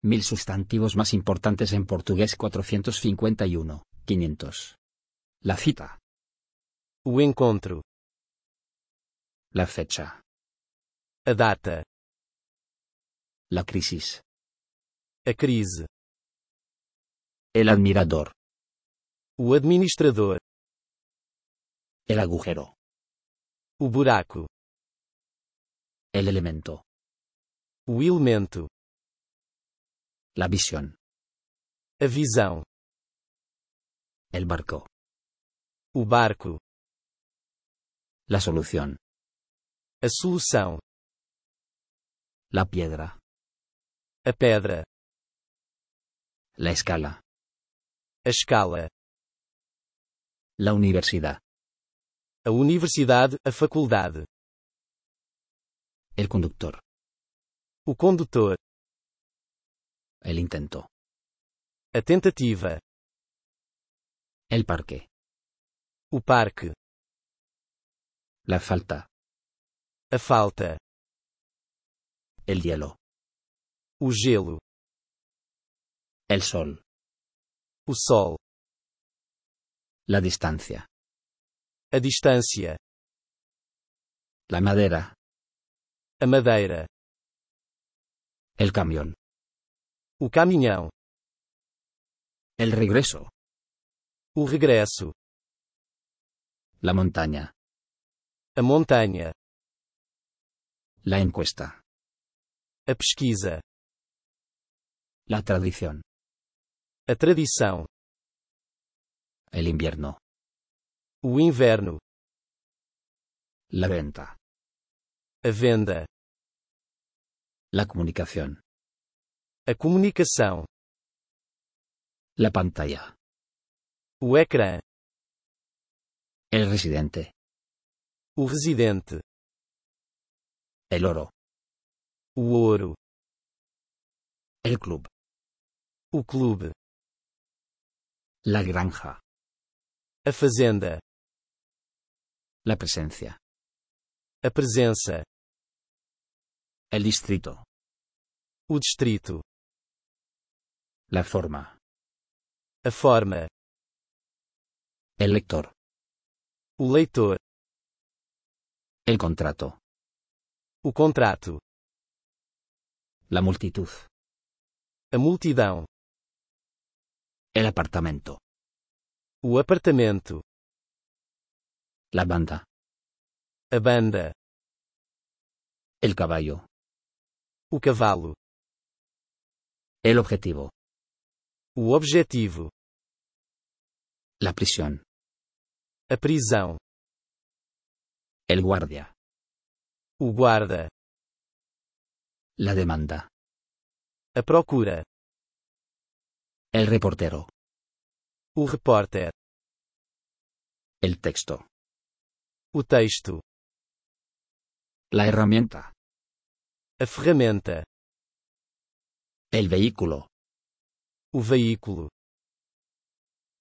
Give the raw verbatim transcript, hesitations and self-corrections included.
Mil sustantivos más importantes en portugués cuatrocientos cincuenta y uno, quinientos. La cita. O encontro. La fecha. A data. La crisis. A crise. El admirador. O administrador. El agujero. O buraco. El elemento. O elemento. La visión. A visão. El barco. O barco. La solución. A solução. La piedra. A pedra. La escala. A escala. La universidad. A universidade, a faculdade. El conductor. O condutor. El intento. A tentativa. El parque. O parque. La falta. A falta. El hielo. O gelo. El sol. O sol. La distancia. A distância. La madera. A madeira. El camión. O caminhão. El regreso. O regresso. La montaña. A montanha. La encuesta. A pesquisa. La tradición. A tradição. El invierno. O inverno. La venta. A venda. La comunicación. A comunicação. La pantalla. O ecrã. El residente. O residente. El oro. O ouro. El club. O clube. La granja. A fazenda. La presencia. A presença. El distrito. O distrito. La forma. A forma. El lector. O leitor. El contrato. O contrato. La multitud. A multidão. El apartamento. O apartamento. La banda. A banda. El caballo. O cavalo. El objetivo. O objetivo. La prisión. A prisão. El guardia. O guarda. La demanda. A procura. El reportero. O repórter. El texto. O texto. La herramienta. A ferramenta. El vehículo. O veículo.